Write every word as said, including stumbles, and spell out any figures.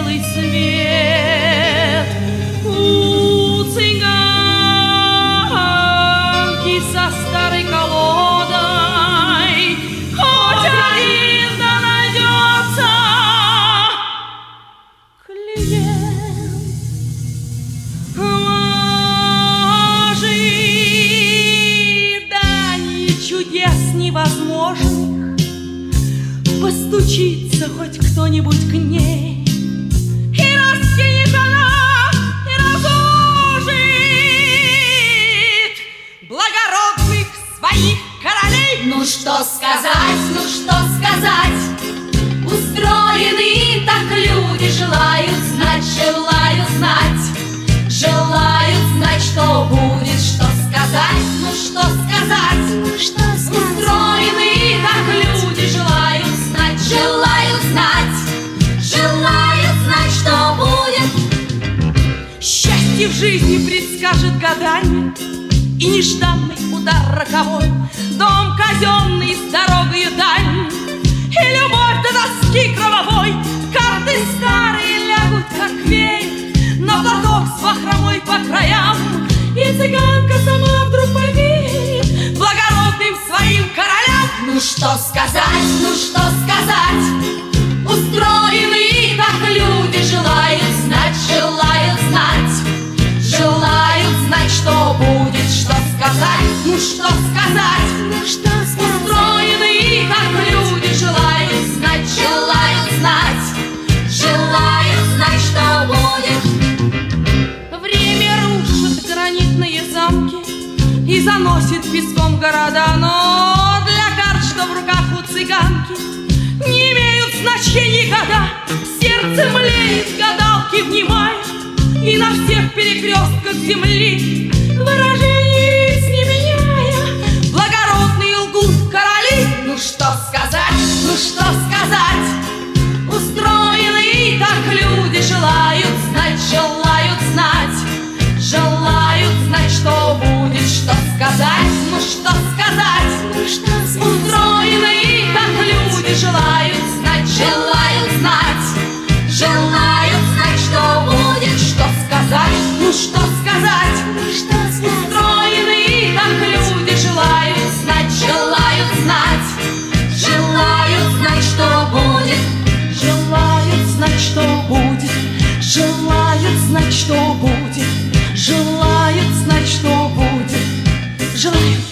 белый свет. У цыганки со старой колодой хоть один да найдется клиент. Ожидание чудес невозможных, постучится хоть кто-нибудь к ней, и раскинет она, и разложит благородных своих королей. Ну что сказать, ну что сказать, устроены так люди, желают знать, желают знать, желают знать, что будет, что сказать, ну что сказать, что устроены так люди, желают знать, желают знать, желают знать, что будет. Счастье в жизни предскажет гадание, и нежданный удар роковой, дом казенный с дорогою дальней, и любовь до тоски кровавой. Карты старые лягут, как веер, на платок с бахромой по краям, и цыганка сама вдруг поверит благородным своим королям. Ну что сказать, ну что сказать, устроены так люди, желают знать, желают знать, желают знать, что будет, что сказать, ну что сказать, ну что сказать, устроены так люди, желают знать, желают знать, желают знать, что будет. Время рушит гранитные замки и заносит песком города, но для карт, что в руках у цыганки, не имеют значения года. Сердце млеет, гадалки внимая, и на всех перекрестках земли выражение лиц не меняя, благородные лгут короли. Ну что сказать, ну что сказать, устроены так люди, желают знать, желают знать, желают знать, что будет, что сказать, ну что сказать, ну что сказать, устроены так люди, желают знать, желают знать, желают знать, что будет, что сказать, ну что сказать, ну что сказать, устроены так люди, желают знать, желают знать, желают знать, что будет, Желают знать, что будет, желают знать, что будет, желают знать, что будет, желают.